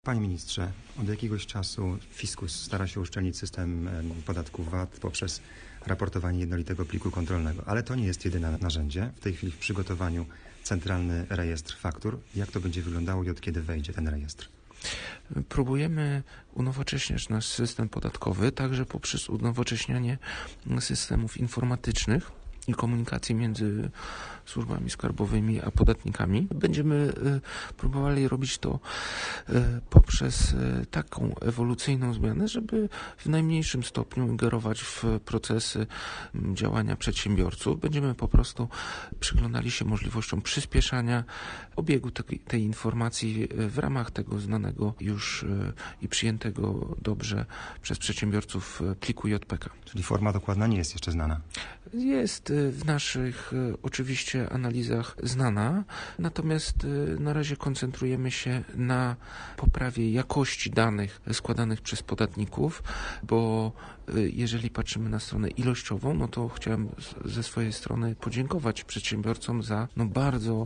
Panie ministrze, od jakiegoś czasu Fiskus stara się uszczelnić system podatku VAT poprzez raportowanie jednolitego pliku kontrolnego, ale to nie jest jedyne narzędzie. W tej chwili w przygotowaniu centralny rejestr faktur. Jak to będzie wyglądało i od kiedy wejdzie ten rejestr? Próbujemy unowocześniać nasz system podatkowy także poprzez unowocześnianie systemów informatycznych i komunikacji między służbami skarbowymi a podatnikami. Będziemy próbowali robić to poprzez taką ewolucyjną zmianę, żeby w najmniejszym stopniu ingerować w procesy działania przedsiębiorców. Będziemy po prostu przyglądali się możliwościom przyspieszania obiegu tej informacji w ramach tego znanego już i przyjętego dobrze przez przedsiębiorców pliku JPK. Czyli forma dokładna nie jest jeszcze znana? Jest w naszych oczywiście analizach znana, natomiast na razie koncentrujemy się na poprawie jakości danych składanych przez podatników, bo jeżeli patrzymy na stronę ilościową, no to chciałem ze swojej strony podziękować przedsiębiorcom za bardzo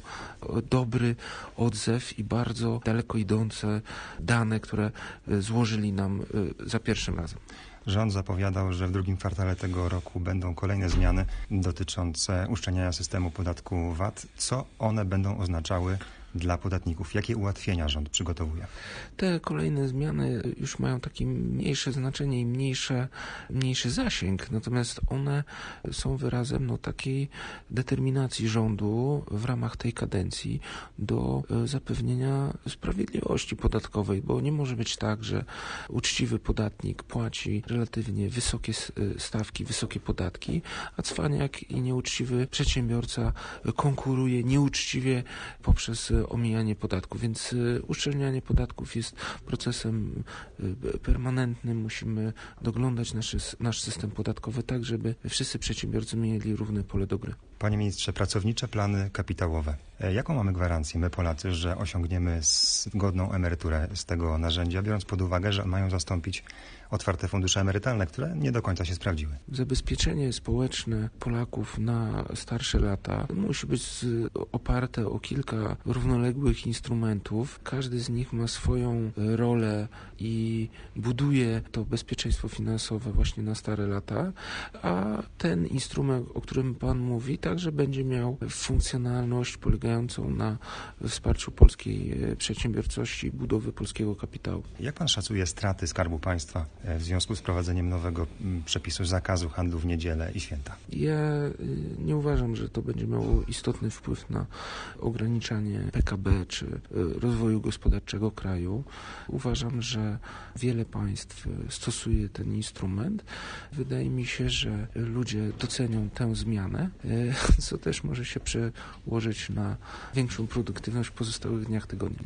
dobry odzew i bardzo daleko idące dane, które złożyli nam za pierwszym razem. Rząd zapowiadał, że w drugim kwartale tego roku będą kolejne zmiany dotyczące uszczelniania systemu podatku VAT. Co one będą oznaczały dla podatników? Jakie ułatwienia rząd przygotowuje? Te kolejne zmiany już mają takie mniejsze znaczenie i mniejszy zasięg, natomiast one są wyrazem takiej determinacji rządu w ramach tej kadencji do zapewnienia sprawiedliwości podatkowej, bo nie może być tak, że uczciwy podatnik płaci relatywnie wysokie stawki, wysokie podatki, a cwaniak i nieuczciwy przedsiębiorca konkuruje nieuczciwie poprzez omijanie podatków, więc uszczelnianie podatków jest procesem permanentnym. Musimy doglądać nasz system podatkowy tak, żeby wszyscy przedsiębiorcy mieli równe pole do gry. Panie ministrze, pracownicze plany kapitałowe. Jaką mamy gwarancję, my Polacy, że osiągniemy godną emeryturę z tego narzędzia, biorąc pod uwagę, że mają zastąpić otwarte fundusze emerytalne, które nie do końca się sprawdziły? Zabezpieczenie społeczne Polaków na starsze lata musi być oparte o kilka równoległych instrumentów. Każdy z nich ma swoją rolę i buduje to bezpieczeństwo finansowe właśnie na stare lata, a ten instrument, o którym Pan mówi, także będzie miał funkcjonalność polegającą na wsparciu polskiej przedsiębiorczości i budowy polskiego kapitału. Jak Pan szacuje straty Skarbu Państwa w związku z wprowadzeniem nowego przepisu zakazu handlu w niedzielę i święta? Ja nie uważam, że to będzie miało istotny wpływ na ograniczanie PKB czy rozwoju gospodarczego kraju. Uważam, że wiele państw stosuje ten instrument. Wydaje mi się, że ludzie docenią tę zmianę, co też może się przełożyć na większą produktywność w pozostałych dniach tygodnia.